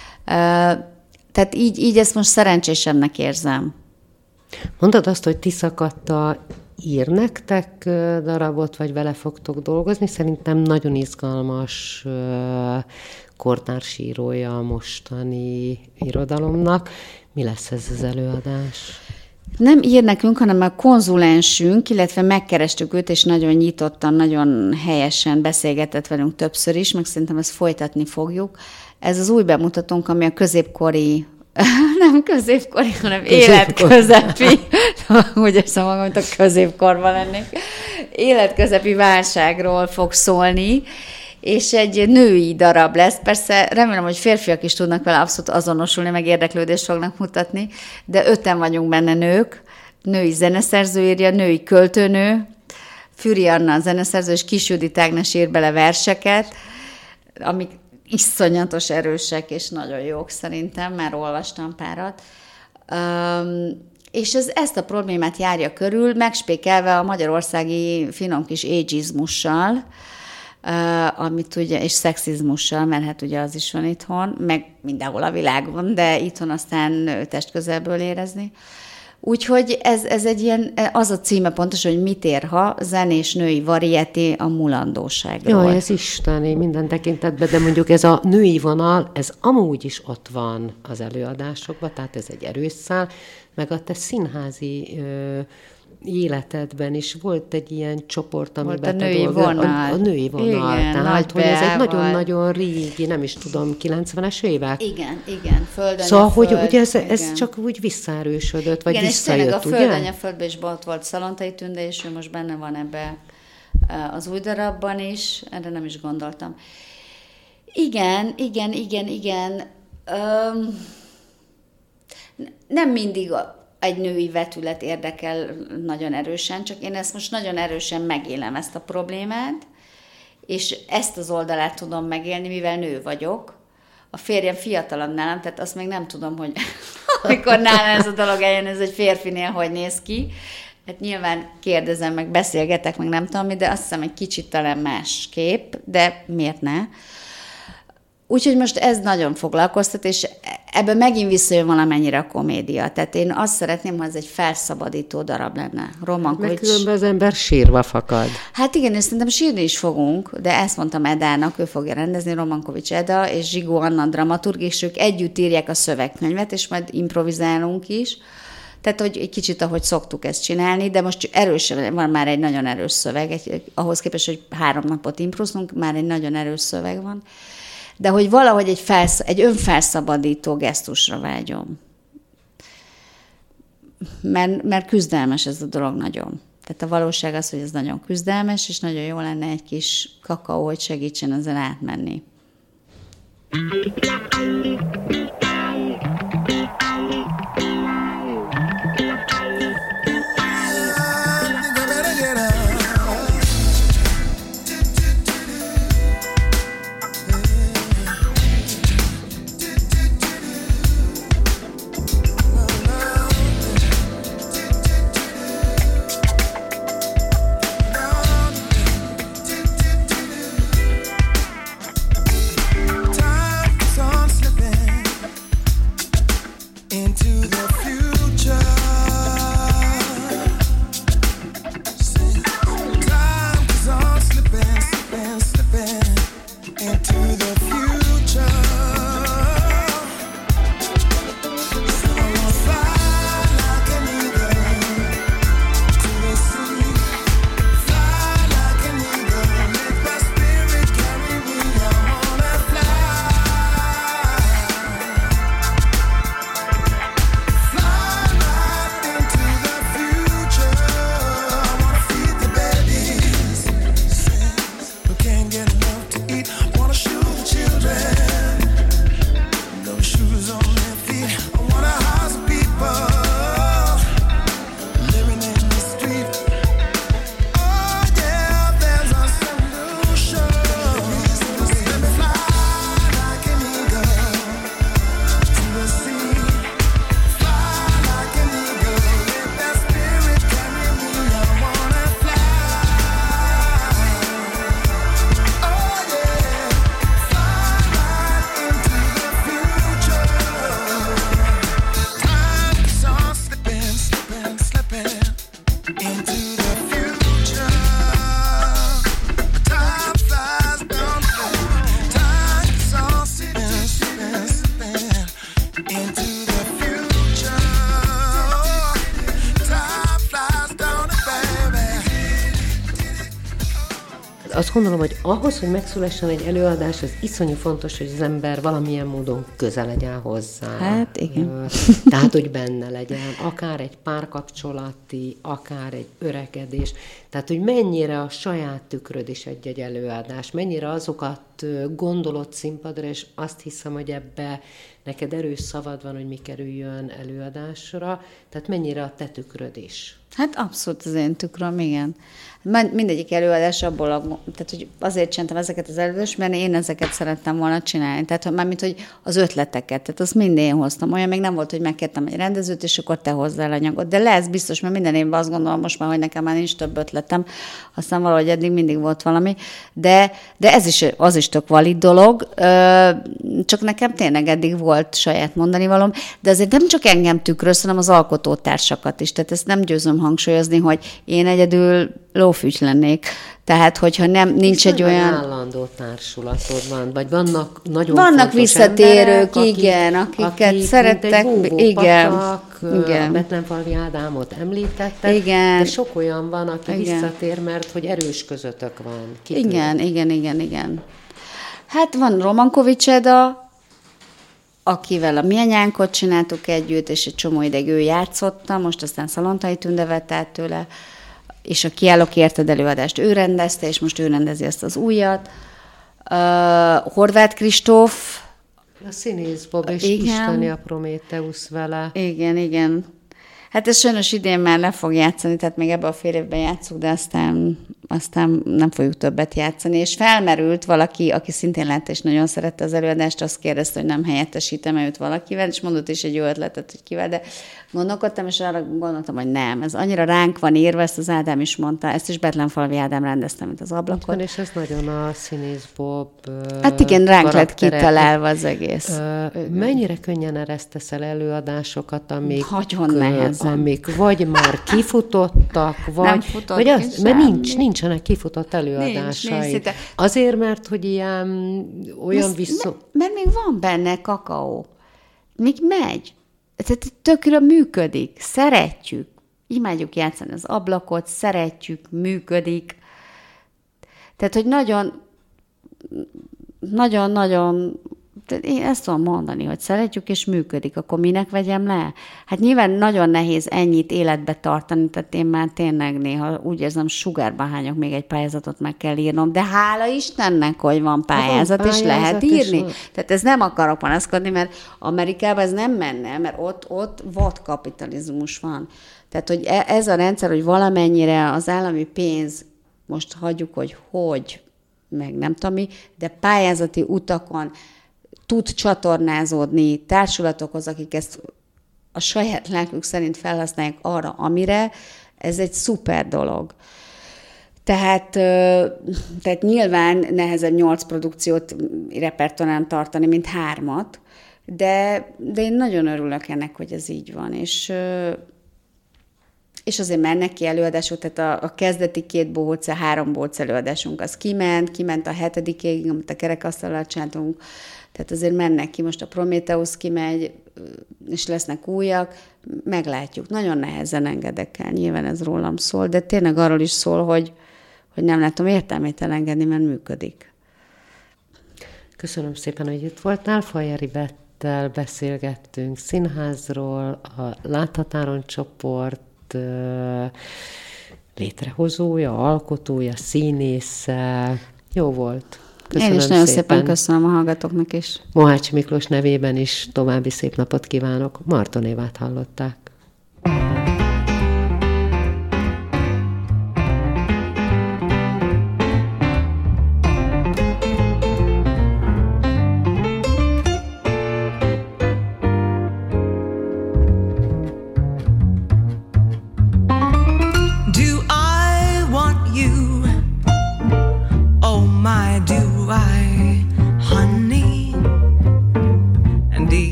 Speaker 3: Tehát így, így ezt most szerencsésebbnek érzem.
Speaker 2: Mondtad azt, hogy Tiszakatta ír nektek darabot, vagy vele fogtok dolgozni. Szerintem nagyon izgalmas kortársírója a mostani irodalomnak. Mi lesz ez az előadás?
Speaker 3: Nem ír nekünk, hanem a konzulensünk, illetve megkerestük őt, és nagyon nyitottan, nagyon helyesen beszélgetett velünk többször is, meg szerintem ezt folytatni fogjuk. Ez az új bemutatónk, ami a középkori, nem középkori, hanem életközepi, úgy érzem magam, mint a középkorban lennék, életközepi válságról fog szólni, és egy női darab lesz. Persze remélem, hogy férfiak is tudnak vele abszolút azonosulni, meg érdeklődést fognak mutatni, de öten vagyunk benne nők, női zeneszerző írja, női költőnő, Füri Anna a zeneszerző, és Kis Judit Ágnes ír bele verseket, amik iszonyatos erősek, és nagyon jók szerintem, már olvastam párat. Um, és ez, ezt a problémát járja körül, megspékelve a magyarországi finom kis ageizmussal, Uh, amit ugye, és szexizmussal, mert hát ugye az is van itthon, meg mindenhol a világon, de itthon aztán testközelből érezni. Úgyhogy ez, ez egy ilyen, az a címe pontosan, hogy mit ér, ha zenés női variety a mulandóságról.
Speaker 2: Jaj, ez isteni minden tekintetben, de mondjuk ez a női vonal, ez amúgy is ott van az előadásokban, tehát ez egy erős szál, meg a te színházi ö, életedben is volt egy ilyen csoport, amiben
Speaker 3: volt a női
Speaker 2: dolgod,
Speaker 3: vonal.
Speaker 2: A, a női vonal.
Speaker 3: Igen,
Speaker 2: tehát, hogy ez egy
Speaker 3: volt.
Speaker 2: nagyon-nagyon régi, nem is tudom, kilencvenes évek?
Speaker 3: Igen, igen, Földanya
Speaker 2: Szóval,
Speaker 3: föld,
Speaker 2: hogy ugye ez, ez
Speaker 3: igen.
Speaker 2: csak úgy visszaerősödött, vagy
Speaker 3: igen,
Speaker 2: visszajött,
Speaker 3: és tényleg a
Speaker 2: ugye?
Speaker 3: Földanya földben is ott volt Szalontai Tünde, és ő most benne van ebbe az új darabban is, erre nem is gondoltam. Igen, igen, igen, igen. Öm, nem mindig a egy női vetület érdekel nagyon erősen, csak én ezt most nagyon erősen megélem, ezt a problémát, és ezt az oldalát tudom megélni, mivel nő vagyok. A férjem fiatalabb nálam, tehát azt még nem tudom, hogy amikor nálam ez a dolog eljön, ez egy férfinél hogy néz ki. Hát nyilván kérdezem, meg beszélgetek, meg nem tudom mi, de azt hiszem egy kicsit talán más kép, de miért ne? Úgyhogy most ez nagyon foglalkoztat, és ebben megint visszajön valamennyire a komédia. Tehát én azt szeretném, ha ez egy felszabadító darab lenne. Romankovics...
Speaker 2: Meg különben az ember sírva fakad.
Speaker 3: Hát igen, és szerintem sírni is fogunk, de ezt mondtam Edának, ő fogja rendezni, Romankovics Eda és Zsigó Anna dramaturg, és ők együtt írják a szövegkönyvet, és majd improvizálunk is. Tehát, hogy egy kicsit, ahogy szoktuk ezt csinálni, de most erősen, van már egy nagyon erős szöveg, egy, ahhoz képest, hogy három napot improvizálunk, már egy nagyon erős szöveg van. De hogy valahogy egy, felsz, egy önfelszabadító gesztusra vágyom. Mert, mert küzdelmes ez a dolog nagyon. Tehát a valóság az, hogy ez nagyon küzdelmes, és nagyon jó lenne egy kis kakaó, hogy segítsen ezen átmenni.
Speaker 4: Time is on slipping.
Speaker 2: azt gondolom, hogy ahhoz, hogy megszülessen egy előadás, az iszonyú fontos, hogy az ember valamilyen módon közel legyen hozzá.
Speaker 3: Hát igen.
Speaker 2: Tehát, hogy benne legyen, akár egy párkapcsolati, akár egy öregedés. Tehát, hogy mennyire a saját tükröd is egy-egy előadás, mennyire azokat gondolod színpadra, és azt hiszem, hogy ebbe neked erős szavad van, hogy mi kerüljön előadásra, tehát mennyire a te tükröd is.
Speaker 3: Hát abszolút az én tükröm, igen. Mindegyik előadás abból, a, tehát hogy azért csináltam ezeket az előadást, mert én ezeket szerettem volna csinálni. Tehát mármint, hogy az ötleteket, tehát azt mind én hoztam. Olyan még nem volt, hogy megkértem egy rendezőt, és akkor te hozzá anyagot. De lesz biztos, mert minden évben azt gondolom most már, hogy nekem már nincs több ötletem. Aztán valahogy eddig mindig volt valami. De, de ez is, az is tök valid dolog. Csak nekem tényleg eddig volt saját mondani valóm. De azért nem csak engem tükröz, hanem az alkotótársakat is. Tehát ezt nem győzöm hangsúlyozni, hogy én egyedül lófügy lennék. Tehát, hogyha nem, nincs
Speaker 2: és
Speaker 3: egy olyan...
Speaker 2: állandó társulatod van, vagy vannak nagyon
Speaker 3: vannak visszatérők, emberek, igen,
Speaker 2: akik,
Speaker 3: akiket
Speaker 2: akik
Speaker 3: szerettek. Igen,
Speaker 2: patak, igen. Betlenfalvi Ádámot említetted,
Speaker 3: igen.
Speaker 2: de sok olyan van, aki
Speaker 3: igen.
Speaker 2: visszatér, mert hogy erős közöttök van. Ki
Speaker 3: igen, igen, igen, igen. Hát van Romankovics Eda, akivel a mi anyánkot csináltuk együtt, és egy csomó ideig ő játszotta, most aztán Szalontai Tünde vett át tőle, és a Kiállok érted előadást ő rendezte, és most ő rendezi ezt az újat. Uh, Horváth Kristóf.
Speaker 2: A színész Bob, és
Speaker 3: igen.
Speaker 2: isteni a Prométeusz vele.
Speaker 3: Igen, igen. Hát ez sajnos idén már le fog játszani, tehát még ebben a fél évben játszunk, de aztán, aztán nem fogjuk többet játszani. És felmerült valaki, aki szintén látta és nagyon szerette az előadást, azt kérdezte, hogy nem helyettesítem-e őt valakivel, és mondott is egy jó ötletet, hogy kivel, de gondolkodtam, és arra gondoltam, hogy nem. Ez annyira ránk van írva, ezt az Ádám is mondta, ezt is Betlenfalvi Ádám rendezte, mint az Ablakot.
Speaker 2: Van, és ez nagyon a színész Bob
Speaker 3: hát igen, ránk lett kitalálva az egész.
Speaker 2: Mennyire könnyen eresztesz el előadásokat, amik,
Speaker 3: nagyon nehezen.
Speaker 2: amik vagy már kifutottak, vagy, vagy az, mert nincs, nincsenek kifutott előadásai. Nincs, nincs, azért, mert hogy ilyen olyan vissza...
Speaker 3: Mert, mert még van benne kakaó. Még megy. Tehát tökre működik. Szeretjük. Imádjuk játszani az Ablakot, szeretjük, működik. Tehát, hogy nagyon nagyon-nagyon én ezt tudom mondani, hogy szeretjük és működik, akkor minek vegyem le? Hát nyilván nagyon nehéz ennyit életbe tartani, tehát én már tényleg néha úgy érzem, sugárba hányok, még egy pályázatot meg kell írnom, de hála Istennek, hogy van pályázat, van, és lehet írni. Tehát ez nem akarok panaszkodni, mert Amerikában ez nem menne, mert ott, ott vadkapitalizmus van. Tehát, hogy ez a rendszer, hogy valamennyire az állami pénz, most hagyjuk, hogy hogy, meg nem tudom mi, de pályázati utakon tud csatornázódni társulatokhoz, akik ezt a saját lelkük szerint felhasználják arra, amire, ez egy szuper dolog. Tehát, tehát nyilván nehezebb nyolc produkciót repertoárán tartani, mint hármat, de, de én nagyon örülök ennek, hogy ez így van, és, és azért mennek ki előadások, tehát a, a kezdeti két bohóc, három bohóc előadásunk az kiment, kiment a hetedikig, amit a kerekasztallal csináltunk, tehát azért mennek ki, most a Prométeusz kimegy, és lesznek újak, meglátjuk. Nagyon nehezen engedek el, nyilván ez rólam szól, de tényleg arról is szól, hogy, hogy nem látom értelmét elengedni, mert működik.
Speaker 2: Köszönöm szépen, hogy itt voltál. Fajeri Bettel beszélgettünk színházról, a Láthatáron csoport létrehozója, alkotója, színésze. Jó volt. Köszönöm
Speaker 3: Én is nagyon
Speaker 2: szépen.
Speaker 3: szépen köszönöm a hallgatóknak is.
Speaker 2: Mohács Miklós nevében is további szép napot kívánok. Marton Évát hallották.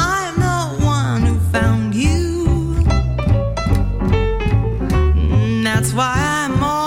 Speaker 4: Now that's why I'm